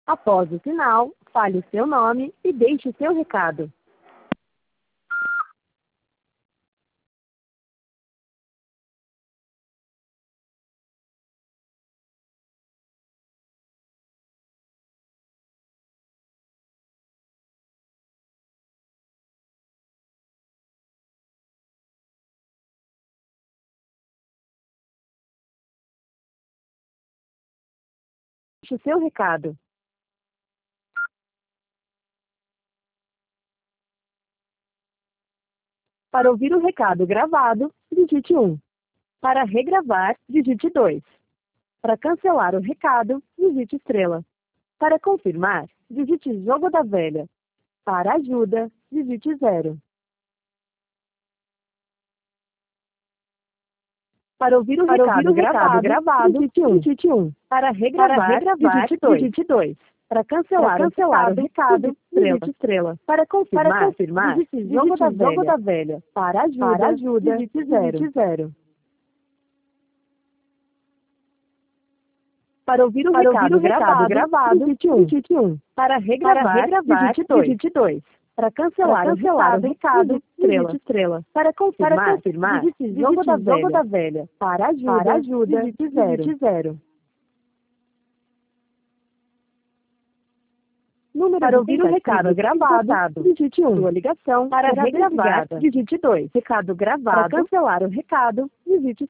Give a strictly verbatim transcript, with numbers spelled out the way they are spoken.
Após o sinal, fale o seu nome e deixe o seu recado. Deixe o seu recado. Para ouvir o recado gravado, digite um. Para regravar, digite dois. Para cancelar o recado, digite estrela. Para confirmar, digite jogo da velha. Para ajuda, digite zero. Para ouvir o, Para recado, ouvir o gravado, recado gravado, digite um. Digite um. Para regravar, Para regravar digite dois. Digite dois. Para cancelar, Para cancelar o recado, o recado digite estrela. Para confirmar, Para confirmar digite jogo, da, jogo da velha. Para ajuda, Para ajuda digite zero. Digite zero. Para ouvir o, Para recado, ouvir o recado gravado, digite um. Digite um. Para regravar, Para regravar digite dois. Digite dois. Para cancelar, Para cancelar o recado, o recado digite estrela. Para confirmar, Para confirmar digite jogo, da, jogo velha. da velha. Para ajuda, Para ajuda digite zero. Digite zero. Número para ouvir o recado gravado, digite um. Sua ligação para regravar, digite dois. Recado gravado. Para cancelar o recado, digite